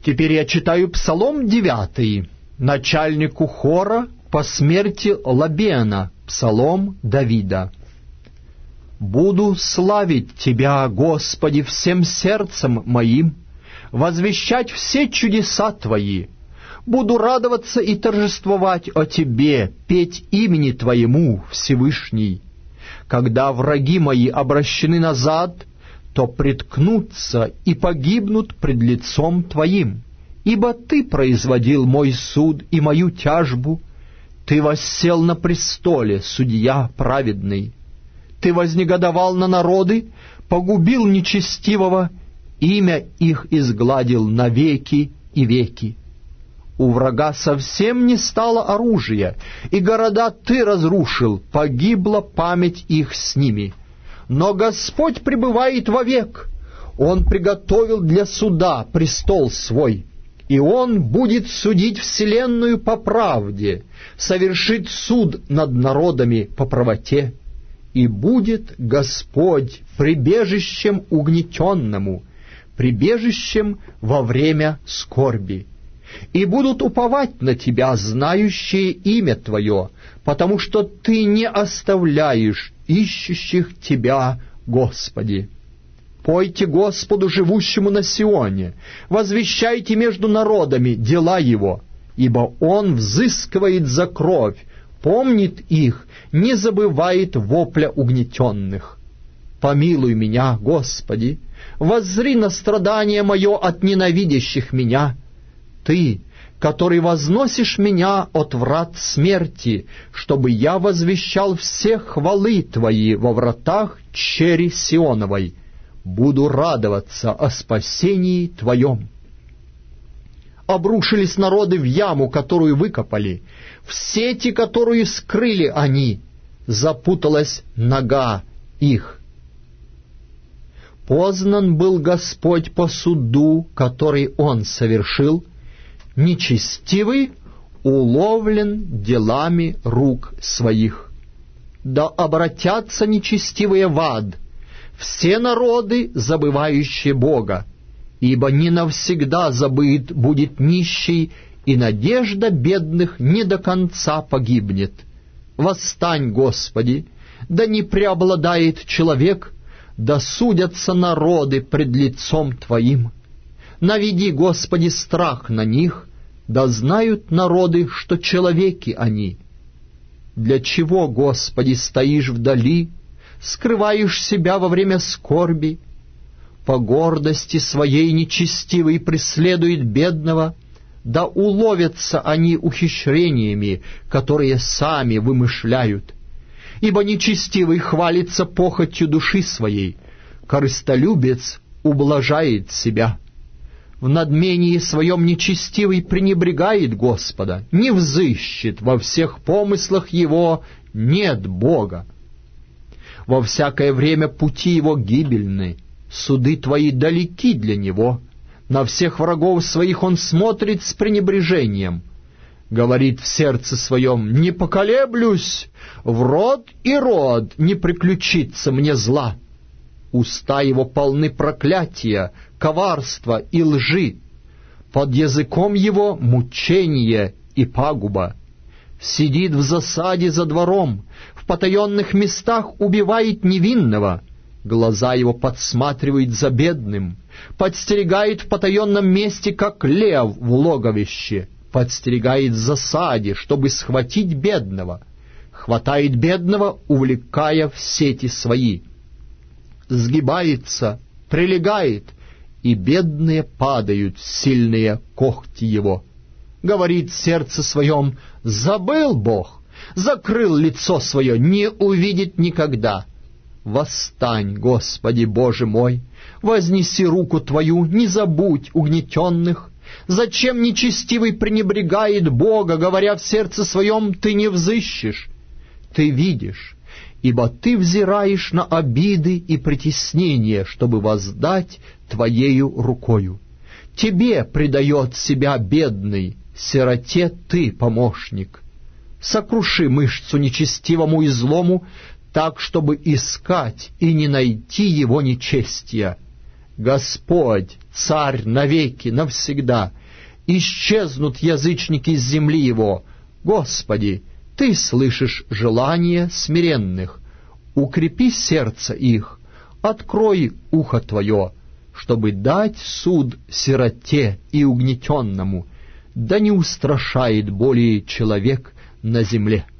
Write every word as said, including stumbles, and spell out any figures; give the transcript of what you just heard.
Теперь я читаю Псалом девятый, начальнику хора по смерти Лабена, Псалом Давида. «Буду славить Тебя, Господи, всем сердцем моим, возвещать все чудеса Твои. Буду радоваться и торжествовать о Тебе, петь имени Твоему, Всевышний. Когда враги мои обращены назад, то приткнутся и погибнут пред лицом Твоим. Ибо Ты производил мой суд и мою тяжбу, Ты воссел на престоле, судья праведный. Ты вознегодовал на народы, погубил нечестивого, имя их изгладил навеки и веки. У врага совсем не стало оружия, и города Ты разрушил, погибла память их с ними. Но Господь пребывает вовек, Он приготовил для суда престол свой, и Он будет судить вселенную по правде, совершит суд над народами по правоте. И будет Господь прибежищем угнетенному, прибежищем во время скорби. И будут уповать на Тебя, знающие имя Твое, потому что Ты не оставляешь ищущих Тебя, Господи. Пойте Господу, живущему на Сионе, возвещайте между народами дела Его, ибо Он взыскивает за кровь, помнит их, не забывает вопля угнетенных. Помилуй меня, Господи, воззри на страдание мое от ненавидящих меня. Ты, который возносишь меня от врат смерти, чтобы я возвещал все хвалы Твои во вратах чери Сионовой, буду радоваться о спасении Твоем. Обрушились народы в яму, которую выкопали, в сети, которую скрыли они, запуталась нога их. Познан был Господь по суду, который Он совершил, нечестивый уловлен делами рук своих. Да обратятся нечестивые в ад, все народы, забывающие Бога, ибо не навсегда забыт будет нищий, и надежда бедных не до конца погибнет. Восстань, Господи, да не преобладает человек, да судятся народы пред лицом Твоим. Наведи, Господи, страх на них, да знают народы, что человеки они. Для чего, Господи, стоишь вдали, скрываешь себя во время скорби? По гордости своей нечестивый преследует бедного, да уловятся они ухищрениями, которые сами вымышляют. Ибо нечестивый хвалится похотью души своей, корыстолюбец ублажает себя. В надмении своем нечестивый пренебрегает Господа, не взыщет, во всех помыслах его нет Бога. Во всякое время пути его гибельны, суды Твои далеки для него. На всех врагов своих он смотрит с пренебрежением. Говорит в сердце своем: не поколеблюсь, в род и род не приключится мне зла. Уста его полны проклятия, коварства и лжи. Под языком его мучение и пагуба. Сидит в засаде за двором, в потаенных местах убивает невинного. Глаза его подсматривают за бедным, подстерегает в потаенном месте, как лев в логовище, подстерегает в засаде, чтобы схватить бедного, хватает бедного, увлекая в сети свои. Сгибается, прилегает, и бедные падают, сильные когти его. Говорит в сердце своем: забыл Бог, закрыл лицо свое, не увидит никогда. Восстань, Господи Боже мой, вознеси руку Твою, не забудь угнетенных. Зачем нечестивый пренебрегает Бога, говоря в сердце своем: ты не взыщешь? Ты видишь, ибо ты взираешь на обиды и притеснения, чтобы воздать Твоею рукою. Тебе предает себя бедный, сироте ты помощник. Сокруши мышцу нечестивому и злому, так, чтобы искать и не найти его нечестия. Господь, царь навеки, навсегда. Исчезнут язычники с земли его. Господи, Ты слышишь желания смиренных. Укрепи сердце их, открой ухо Твое, чтобы дать суд сироте и угнетенному, да не устрашает более человек на земле.